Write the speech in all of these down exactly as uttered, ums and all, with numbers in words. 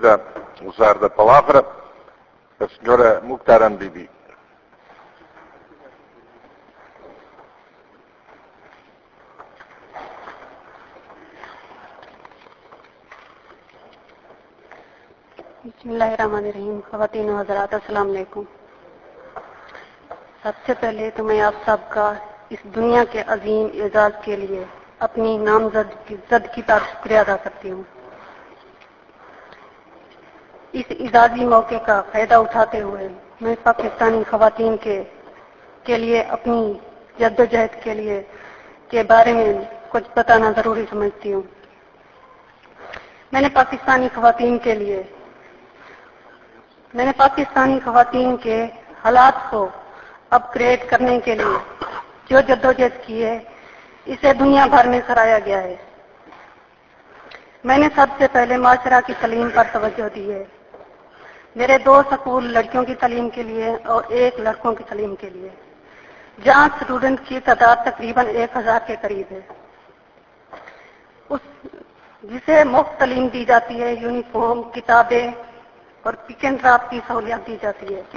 conhecida usar da palavra a senhora Mukhtaram Bibi. बिस्मिल्लाहिर्रहमानिर्रहीम। ख़वातीन व हज़रात, अस्सलाम वालेकुम। सबसे पहले तो मैं आप सबका इस दुनिया के अजीम एजाज के लिए अपनी नामजद की जद की तरफ शुक्रिया अदा करती हूँ। इस इजाजी मौके का फायदा उठाते हुए मैं पाकिस्तानी ख़वातीन के के लिए अपनी जद्दोजहद के लिए के बारे में कुछ बताना जरूरी समझती हूँ। मैंने पाकिस्तानी ख़वातीन के लिए मैंने पाकिस्तानी ख़वातीन के हालात को अपग्रेड करने के लिए जो जद्दोजहद की है, इसे दुनिया भर में सराहा गया है। मैंने सबसे पहले माशरा की तालीम पर तवज्जो दी है। मेरे दो स्कूल लड़कियों की तालीम के लिए और एक लड़कों की तालीम के लिए, जहां स्टूडेंट की तादाद तकरीबन एक हजार के करीब है, उस जिसे मुफ्त तालीम दी जाती है। यूनिफॉर्म, किताबें और पिक एंड ड्रॉप की सहूलियत दी जाती है।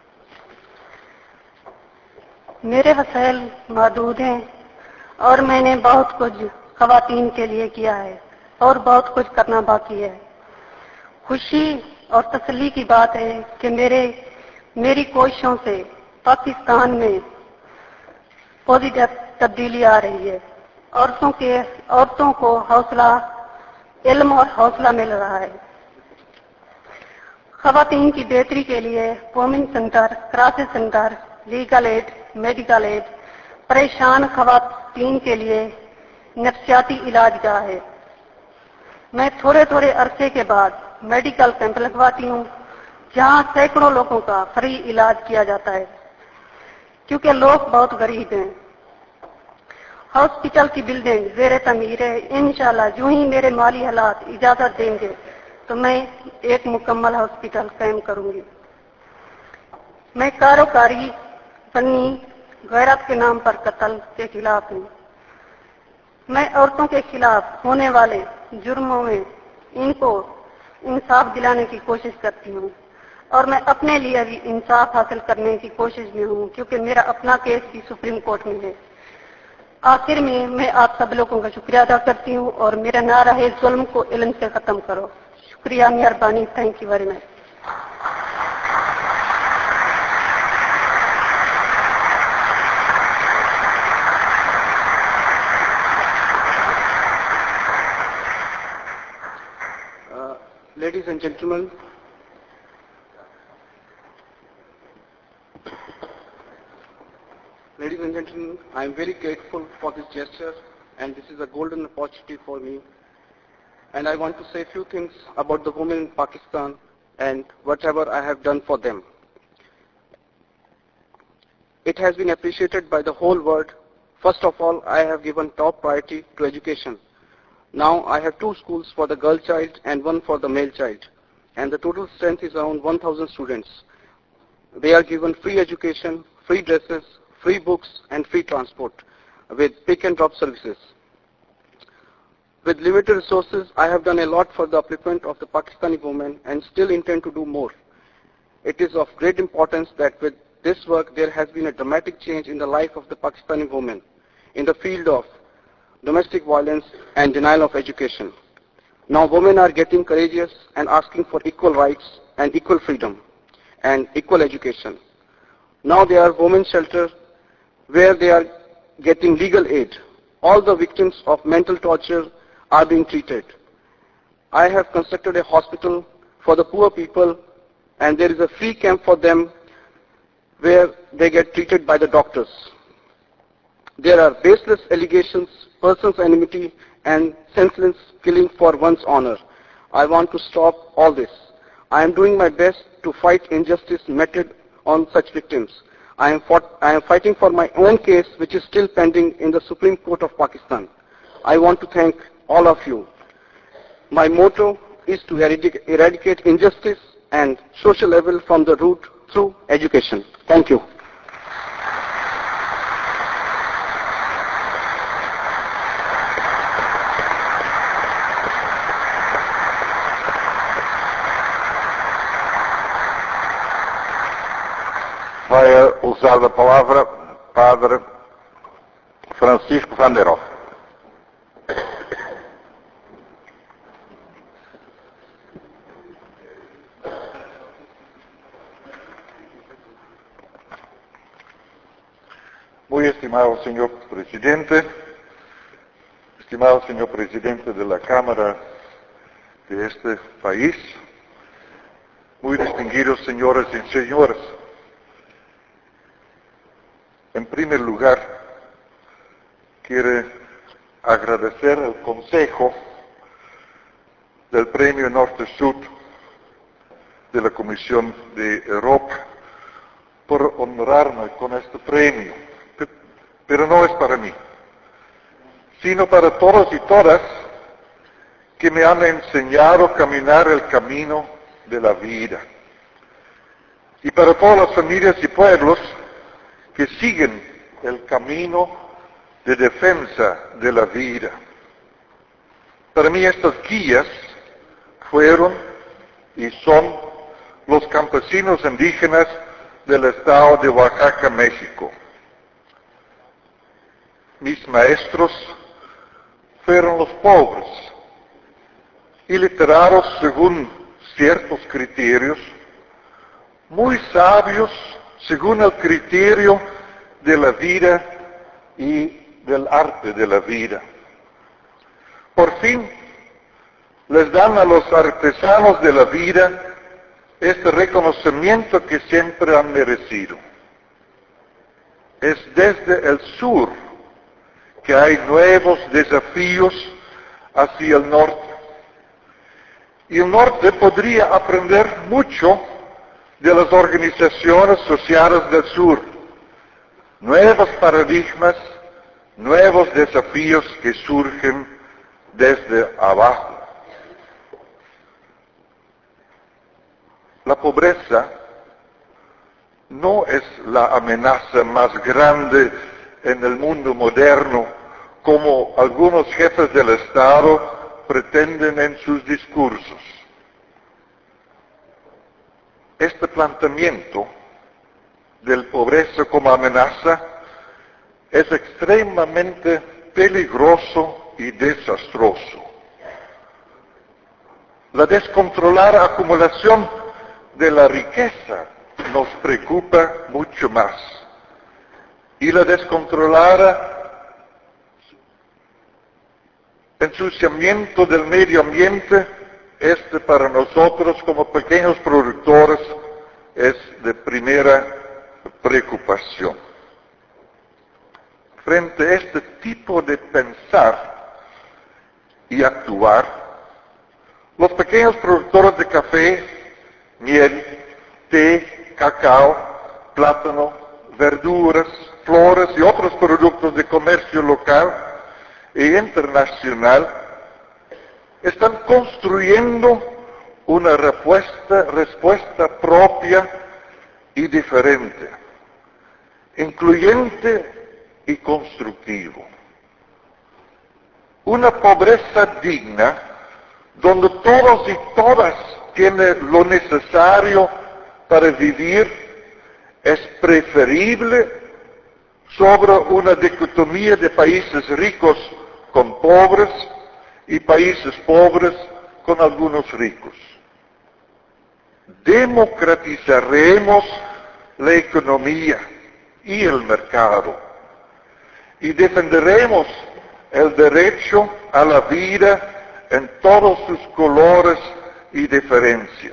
मेरे वसाइल महदूद हैं और मैंने बहुत कुछ ख़वातीन के लिए किया है और बहुत कुछ करना बाकी है। खुशी और तसल्ली की बात है कि मेरे मेरी कोशिशों से पाकिस्तान में पॉजिटिव तब्दीली आ रही है। औरतों के औरतों को हौसला, इल्म और हौसला मिल रहा है। ख़वातीन की बेहतरी के लिए women centre, crisis centre, legal aid, medical aid, परेशान ख़वातीन के लिए नफ्सियाती इलाज गाह है। मैं थोड़े थोड़े अरसे के बाद मेडिकल कैंप लगवाती हूँ, जहाँ सैकड़ों लोगों का फ्री इलाज किया जाता है, क्योंकि लोग बहुत गरीब हैं। हॉस्पिटल की बिल्डिंग ज़ेरे तमीर है। इंशाल्लाह जो ही मेरे माली हालात इजाजत देंगे तो मैं एक मुकम्मल हॉस्पिटल कायम करूंगी। मैं कारोकारी बनी गैरत के नाम पर कत्ल के खिलाफ हूँ। मैं औरतों के खिलाफ होने वाले जुर्मों में इनको इंसाफ दिलाने की कोशिश करती हूँ और मैं अपने लिए भी इंसाफ हासिल करने की कोशिश में हूँ, क्योंकि मेरा अपना केस भी सुप्रीम कोर्ट में है। आखिर में मैं आप सब लोगों का शुक्रिया अदा करती हूँ और मेरा नारा है, जुल्म को इल्म से खत्म करो। शुक्रिया, मेहरबानी। Thank you very much. Ladies and gentlemen, ladies and gentlemen, I am very grateful for this gesture, and this is a golden opportunity for me. And I want to say a few things about the women in Pakistan and whatever I have done for them. It has been appreciated by the whole world. First of all, I have given top priority to education. Now I have two schools for the girl child and one for the male child, and the total strength is around one thousand students. They are given free education, free dresses, free books and free transport with pick and drop services. With limited resources, I have done a lot for the upliftment of the Pakistani women and still intend to do more. It is of great importance that with this work there has been a dramatic change in the life of the Pakistani women in the field of domestic violence and denial of education. Now women are getting courageous and asking for equal rights and equal freedom and equal education. Now there are women's shelters where they are getting legal aid. All the victims of mental torture are being treated. I have constructed a hospital for the poor people, and there is a free camp for them where they get treated by the doctors. There are baseless allegations, personal enmity, and senseless killing for one's honor. I want to stop all this. I am doing my best to fight injustice meted on such victims. I am, fought, I am fighting for my own case, which is still pending in the Supreme Court of Pakistan. I want to thank all of you. My motto is to eradicate, eradicate injustice and social evil from the root through education. Thank you. Vai usar a palavra Padre Francisco van der Hoff. Muy estimado señor presidente, estimado señor presidente de la Cámara de este país, muy distinguidos señores y señoras, en primer lugar, quiero agradecer al Consejo del Premio Norte-Sud de la Comisión de Europa por honrarme con este premio. Pero no es para mí, sino para todos y todas que me han enseñado a caminar el camino de la vida. Y para todas las familias y pueblos que siguen el camino de defensa de la vida. Para mí estas guías fueron y son los campesinos indígenas del estado de Oaxaca, México. Mis maestros fueron los pobres y literados según ciertos criterios, muy sabios según el criterio de la vida y del arte de la vida. Por fin, les dan a los artesanos de la vida este reconocimiento que siempre han merecido. Es desde el sur que hay nuevos desafíos hacia el norte. Y el norte podría aprender mucho de las organizaciones sociales del sur. Nuevos paradigmas, nuevos desafíos que surgen desde abajo. La pobreza no es la amenaza más grande en el mundo moderno, como algunos jefes del Estado pretenden en sus discursos. Este planteamiento del pobreza como amenaza es extremadamente peligroso y desastroso. La descontrolada acumulación de la riqueza nos preocupa mucho más. Y la descontrolada ensuciamiento del medio ambiente, este para nosotros como pequeños productores es de primera preocupación. Frente a este tipo de pensar y actuar, los pequeños productores de café, miel, té, cacao, plátano, verduras, flores y otros productos de comercio local e internacional están construyendo una respuesta, respuesta propia y diferente, incluyente y constructivo. Una pobreza digna donde todos y todas tienen lo necesario para vivir es preferible sobre una dicotomía de países ricos con pobres y países pobres con algunos ricos. Democratizaremos la economía y el mercado y defenderemos el derecho a la vida en todos sus colores y diferencias.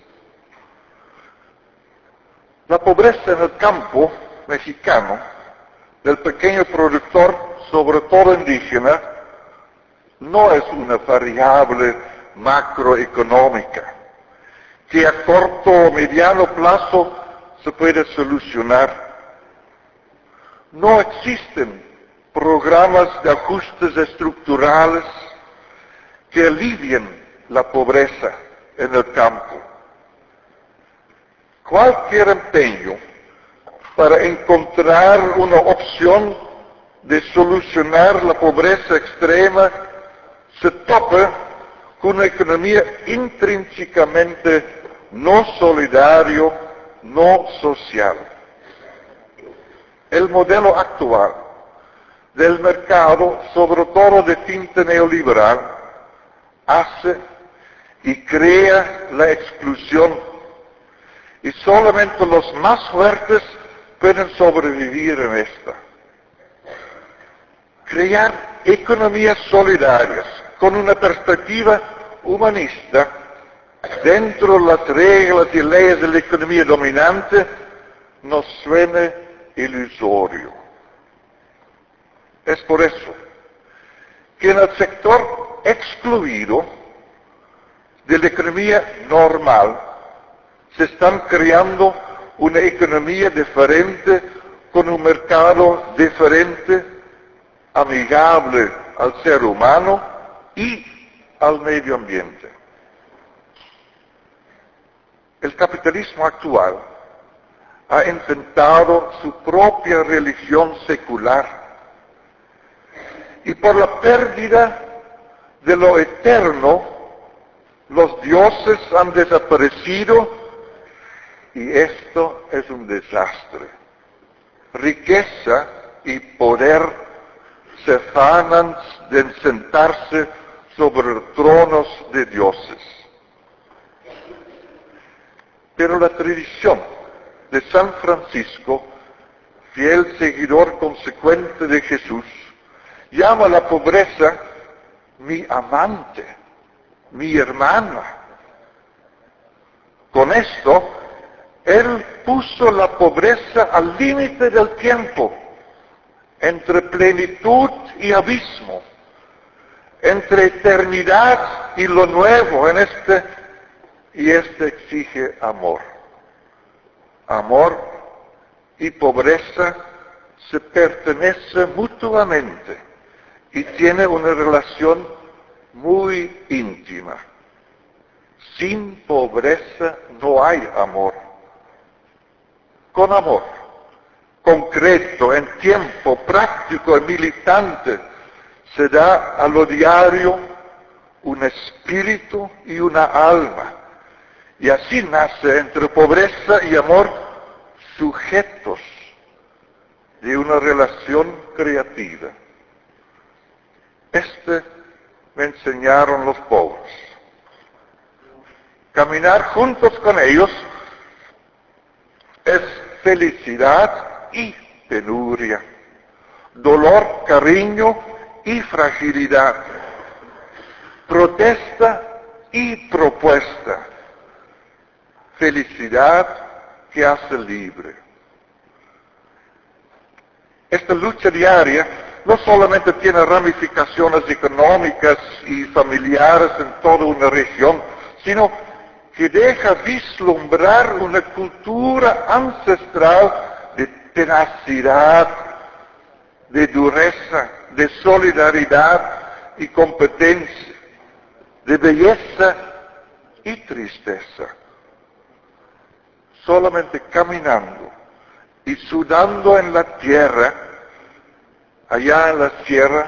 La pobreza en el campo mexicano del pequeño productor, sobre todo indígena, no es una variable macroeconómica que a corto o mediano plazo se puede solucionar. No existen programas de ajustes estructurales que alivien la pobreza en el campo. Cualquier empeño para encontrar una opción de solucionar la pobreza extrema se topa con una economía intrínsecamente no solidario, no social. el modelo actual del mercado, sobre todo de tinte neoliberal, hace y crea la exclusión, y solamente los más fuertes pueden sobrevivir en esta. Crear economías solidarias con una perspectiva humanista dentro de las reglas y leyes de la economía dominante nos suena ilusorio. Es por eso que en el sector excluido de la economía normal se están creando una economía diferente, con un mercado diferente, amigable al ser humano y al medio ambiente. El capitalismo actual ha inventado su propia religión secular, y por la pérdida de lo eterno, los dioses han desaparecido, y esto es un desastre. Riqueza y poder se afanan de sentarse sobre tronos de dioses. Pero la tradición de San Francisco, fiel seguidor consecuente de Jesús, llama a la pobreza mi amante, mi hermana. Con esto, él puso la pobreza al límite del tiempo, entre plenitud y abismo, entre eternidad y lo nuevo en este, y este exige amor. Amor y pobreza se pertenecen mutuamente y tienen una relación muy íntima. Sin pobreza no hay amor. Con amor concreto, en tiempo, práctico y militante, se da a lo diario un espíritu y una alma. Y así nace entre pobreza y amor sujetos de una relación creativa. Este me enseñaron los pobres. Caminar juntos con ellos es felicidad y penuria, dolor, cariño y fragilidad, protesta y propuesta, felicidad que hace libre. Esta lucha diaria no solamente tiene ramificaciones económicas y familiares en toda una región, sino que deja vislumbrar una cultura ancestral de tenacidad, de dureza, de solidaridad y competencia, de belleza y tristeza. Solamente caminando y sudando en la tierra, allá en la sierra,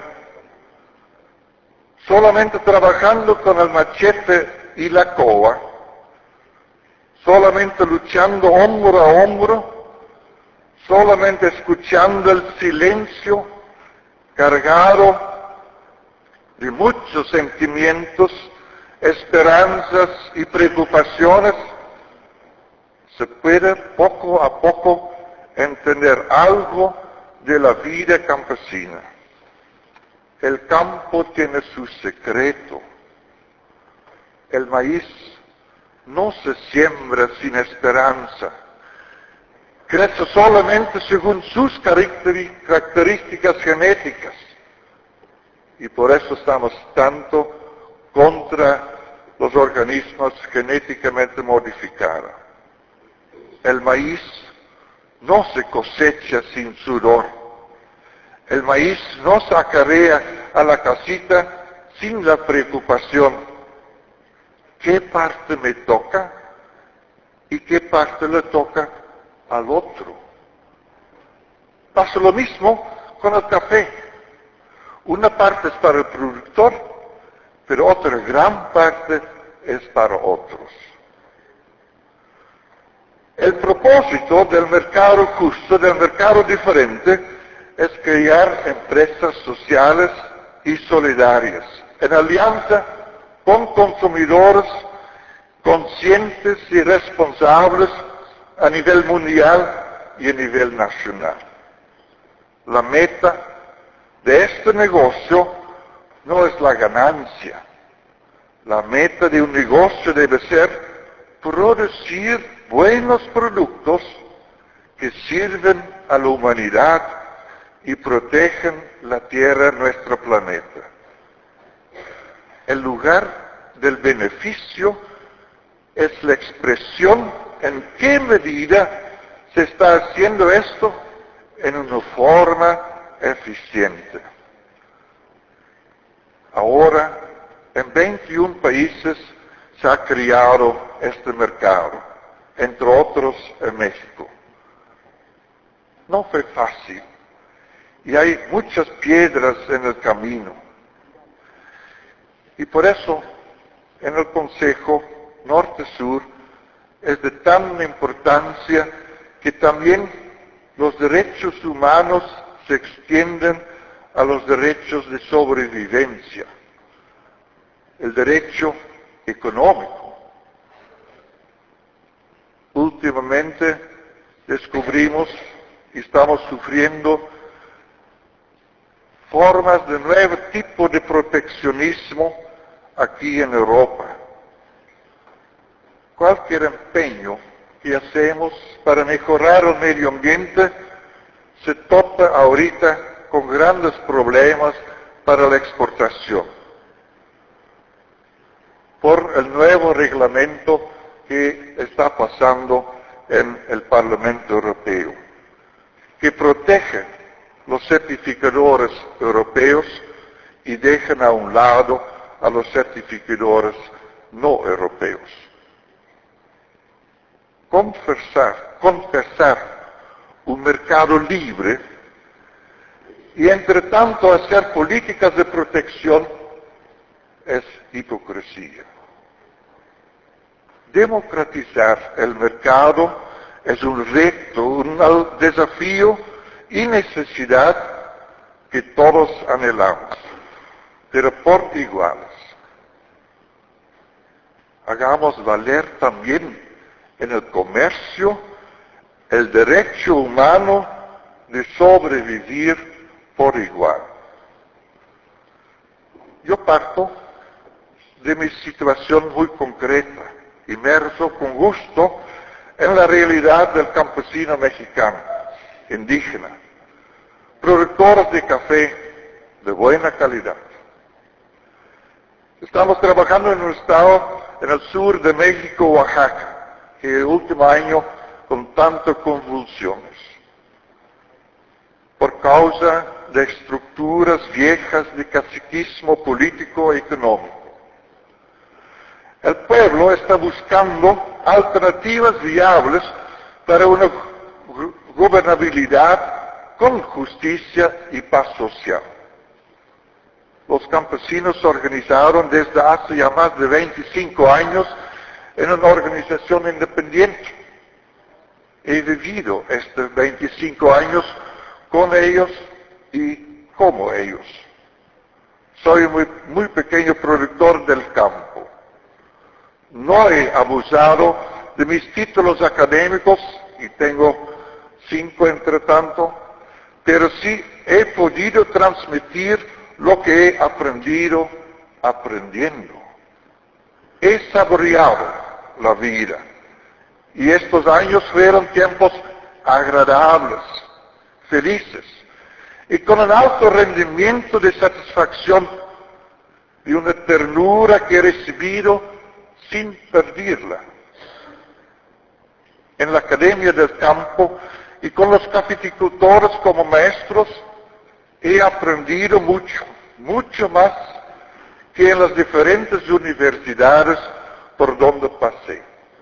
solamente trabajando con el machete y la coa, solamente luchando hombro a hombro, solamente escuchando el silencio cargado de muchos sentimientos, esperanzas y preocupaciones, se puede poco a poco entender algo de la vida campesina. El campo tiene su secreto. El maíz no se siembra sin esperanza. Crece solamente según sus características genéticas. Y por eso estamos tanto contra los organismos genéticamente modificados. El maíz no se cosecha sin sudor. El maíz no se acarea a la casita sin la preocupación. ¿Qué parte me toca? ¿Y qué parte le toca al otro? Pasa lo mismo con el café. Una parte es para el productor, pero otra gran parte es para otros. El propósito del mercado justo, del mercado diferente, es crear empresas sociales y solidarias, en alianza con consumidores conscientes y responsables a nivel mundial y a nivel nacional. La meta de este negocio no es la ganancia. La meta de un negocio debe ser producir buenos productos que sirven a la humanidad y protegen la Tierra, nuestro planeta. El lugar del beneficio es la expresión en qué medida se está haciendo esto en una forma eficiente. Ahora, en veintiún países se ha creado este mercado, entre otros en México. No fue fácil y hay muchas piedras en el camino. Y por eso, en el Consejo Norte-Sur es de tan importancia que también los derechos humanos se extienden a los derechos de sobrevivencia, el derecho económico. Últimamente descubrimos y estamos sufriendo formas de nuevo tipo de proteccionismo aquí en Europa. Cualquier empeño que hacemos para mejorar el medio ambiente se topa ahorita con grandes problemas para la exportación, por el nuevo reglamento que está pasando en el Parlamento Europeo, que protege los certificadores europeos y dejan a un lado a los certificadores no europeos. Confesar, confesar un mercado libre y entre tanto hacer políticas de protección es hipocresía. Democratizar el mercado es un reto, un desafío y necesidad que todos anhelamos, pero por iguales. Hagamos valer también en el comercio el derecho humano de sobrevivir por igual. Yo parto de mi situación muy concreta, inmerso con gusto en la realidad del campesino mexicano, indígena, productores de café de buena calidad. Estamos trabajando en un estado en el sur de México, Oaxaca, que el último año con tantas convulsiones, por causa de estructuras viejas de caciquismo político y económico. El pueblo está buscando alternativas viables para una gobernabilidad con justicia y paz social. Los campesinos se organizaron desde hace ya más de veinticinco años en una organización independiente. He vivido estos veinticinco años con ellos y como ellos. Soy un muy, muy pequeño productor del campo. No he abusado de mis títulos académicos, y tengo cinco entre tanto, pero sí he podido transmitir lo que he aprendido aprendiendo. He saboreado la vida, y estos años fueron tiempos agradables, felices, y con un alto rendimiento de satisfacción y una ternura que he recibido sin perderla. En la Academia del Campo y con los caficultores como maestros he aprendido mucho, mucho más que en las diferentes universidades por donde pasé.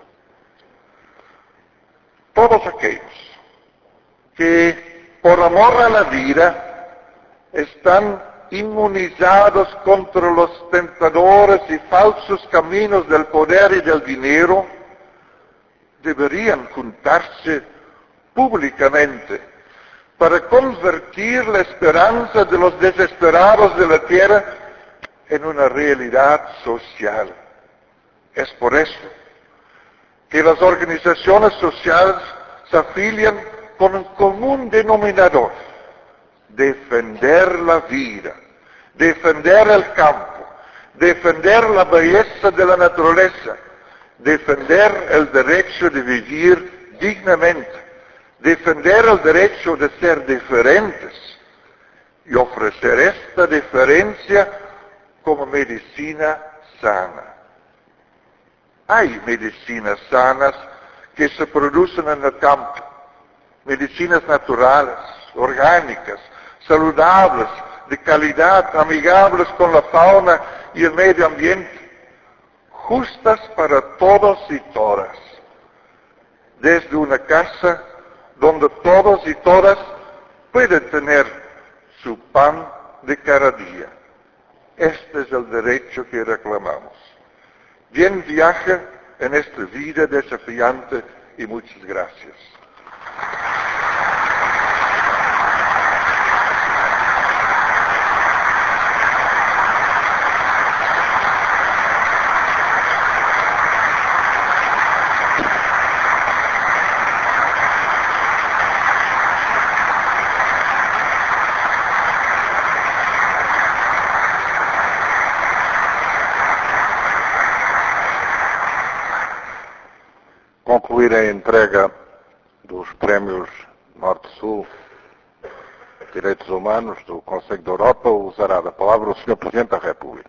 Todos aquellos que por amor a la vida están inmunizados contra los tentadores y falsos caminos del poder y del dinero, deberían juntarse públicamente para convertir la esperanza de los desesperados de la tierra en una realidad social. Es por eso que las organizaciones sociales se afilian con un común denominador: defender la vida, defender el campo, defender la belleza de la naturaleza, defender el derecho de vivir dignamente, defender el derecho de ser diferentes y ofrecer esta diferencia como medicina sana. Hay medicinas sanas que se producen en el campo, medicinas naturales, orgánicas, saludables, de calidad, amigables con la fauna y el medio ambiente, justas para todos y todas, desde una casa donde todos y todas pueden tener su pan de cada día. Este es el derecho que reclamamos. Bien viaje en esta vida desafiante y muchas gracias. Concluir a entrega dos prémios Norte-Sul Direitos Humanos do Conselho da Europa, usará da palavra o senhor Presidente da República.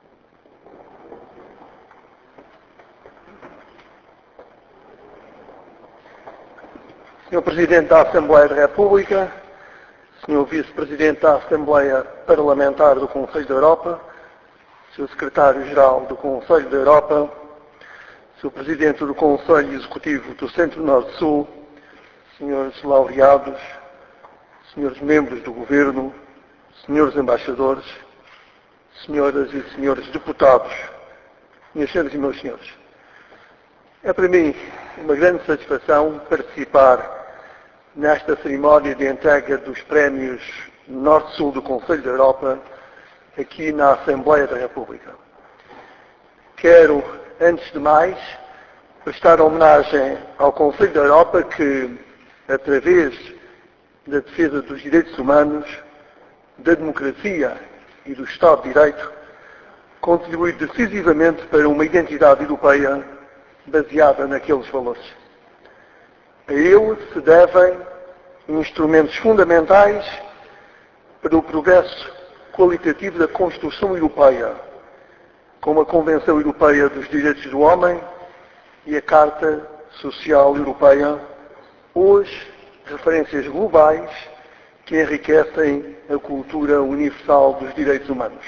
senhor Presidente da Assembleia da República, senhor Vice-Presidente da Assembleia Parlamentar do Conselho da Europa, senhor Secretário-Geral do Conselho da Europa, senhor Presidente do Conselho Executivo do Centro-Norte-Sul, senhores laureados, senhores membros do Governo, senhores embaixadores, senhoras e senhores deputados, minhas senhoras e meus senhores. É para mim uma grande satisfação participar nesta cerimónia de entrega dos prémios Norte-Sul do Conselho da Europa aqui na Assembleia da República. Quero, antes de mais, prestar homenagem ao Conselho da Europa que, através da defesa dos direitos humanos, da democracia e do Estado de Direito, contribui decisivamente para uma identidade europeia baseada naqueles valores. A ele se devem instrumentos fundamentais para o progresso qualitativo da construção europeia, como a Convenção Europeia dos Direitos do Homem e a Carta Social Europeia, hoje referências globais que enriquecem a cultura universal dos direitos humanos.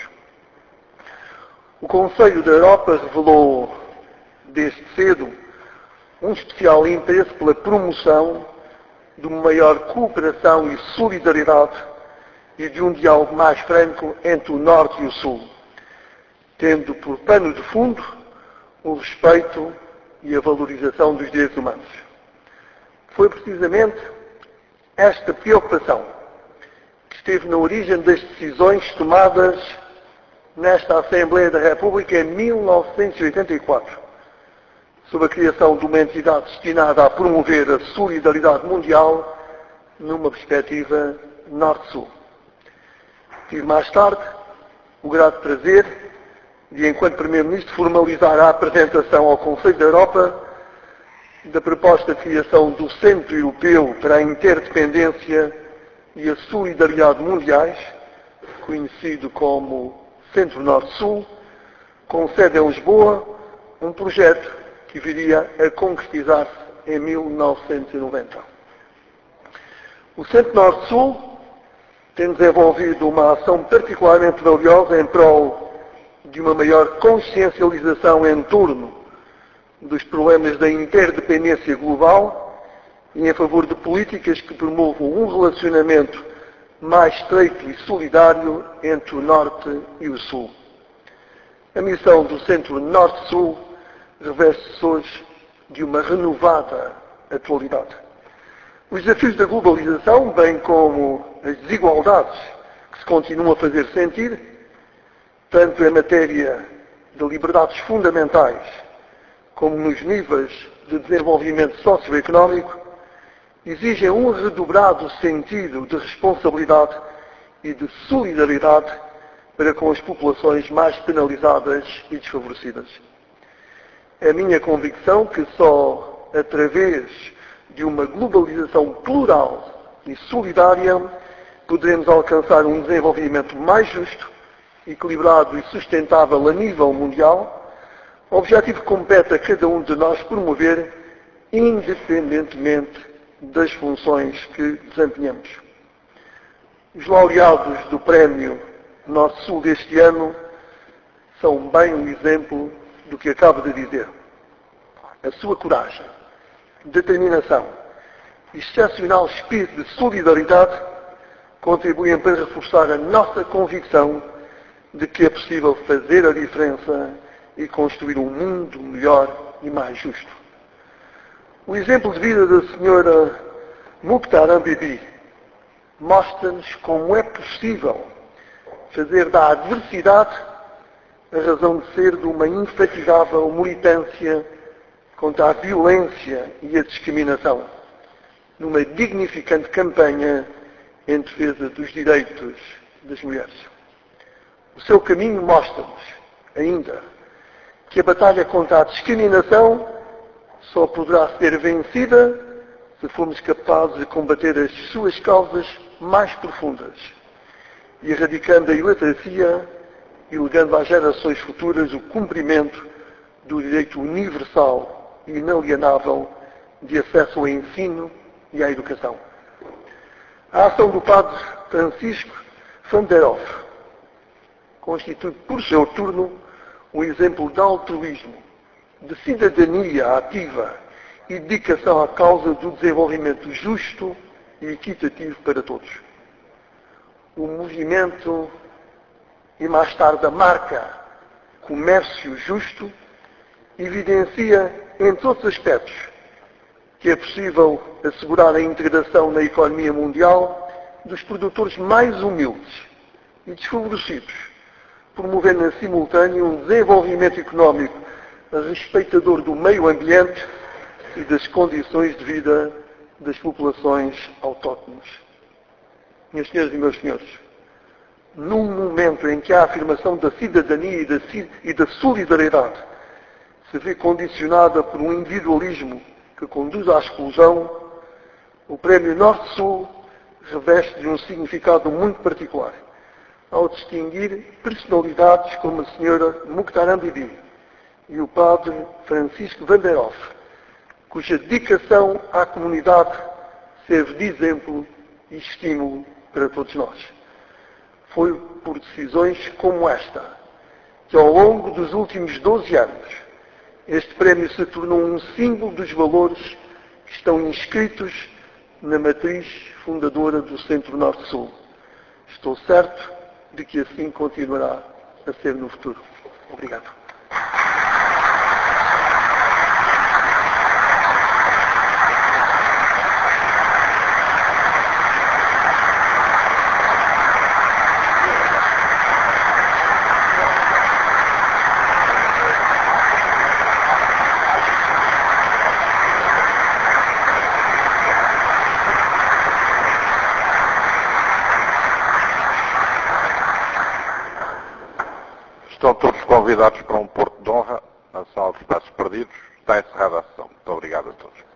O Conselho da Europa revelou desde cedo um especial interesse pela promoção de uma maior cooperação e solidariedade e de um diálogo mais franco entre o Norte e o Sul, tendo por pano de fundo o respeito e a valorização dos direitos humanos. Foi precisamente esta preocupação que esteve na origem das decisões tomadas nesta Assembleia da República em mil novecentos e oitenta e quatro, sobre a criação de uma entidade destinada a promover a solidariedade mundial numa perspectiva Norte-Sul. Tive mais tarde o grato prazer de, enquanto Primeiro-Ministro, formalizar a apresentação ao Conselho da Europa da proposta de criação do Centro Europeu para a Interdependência e a Solidariedade Mundiais, conhecido como Centro Norte-Sul, com sede em Lisboa, um projeto que viria a concretizar-se em mil novecentos e noventa. O Centro Norte-Sul tem desenvolvido uma ação particularmente valiosa em prol de uma maior consciencialização em torno dos problemas da interdependência global e em favor de políticas que promovam um relacionamento mais estreito e solidário entre o Norte e o Sul. A missão do Centro Norte-Sul reveste-se hoje de uma renovada atualidade. Os desafios da globalização, bem como as desigualdades que se continuam a fazer sentir, tanto em matéria de liberdades fundamentais como nos níveis de desenvolvimento socioeconómico, exigem um redobrado sentido de responsabilidade e de solidariedade para com as populações mais penalizadas e desfavorecidas. É a minha convicção que só através de uma globalização plural e solidária poderemos alcançar um desenvolvimento mais justo, equilibrado e sustentável a nível mundial, objetivo que compete a cada um de nós promover, independentemente das funções que desempenhamos. Os laureados do Prémio Norte-Sul deste ano são bem um exemplo do que acabo de dizer. A sua coragem, determinação e excepcional espírito de solidariedade contribuem para reforçar a nossa convicção de que é possível fazer a diferença e construir um mundo melhor e mais justo. O exemplo de vida da senhora Mukhtar Bibi mostra-nos como é possível fazer da adversidade a razão de ser de uma infatigável militância contra a violência e a discriminação, numa dignificante campanha em defesa dos direitos das mulheres. O seu caminho mostra-nos, ainda, que a batalha contra a discriminação só poderá ser vencida se formos capazes de combater as suas causas mais profundas e erradicando a iliteracia e legando às gerações futuras o cumprimento do direito universal e inalienável de acesso ao ensino e à educação. A ação do Padre Francisco van der Hoff constitui, por seu turno, um exemplo de altruísmo, de cidadania ativa e dedicação à causa do desenvolvimento justo e equitativo para todos. O movimento e mais tarde a marca Comércio Justo evidencia, entre outros aspectos, que é possível assegurar a integração na economia mundial dos produtores mais humildes e desfavorecidos, promovendo em simultâneo um desenvolvimento económico respeitador do meio ambiente e das condições de vida das populações autóctones. Minhas senhoras e meus senhores, num momento em que a afirmação da cidadania e da, e da solidariedade se vê condicionada por um individualismo que conduz à exclusão, o Prémio Norte-Sul reveste de um significado muito particular, ao distinguir personalidades como a senhora Mukhtar Bibi e o Padre Francisco van der Hoff, cuja dedicação à comunidade serve de exemplo e estímulo para todos nós. Foi por decisões como esta que, ao longo dos últimos doze anos, este prémio se tornou um símbolo dos valores que estão inscritos na matriz fundadora do Centro Norte-Sul. Estou certo de que assim continuará a ser no futuro. Obrigado. Estão todos convidados para um porto de honra na sala de espaços perdidos. Está encerrada a sessão. Muito obrigado a todos.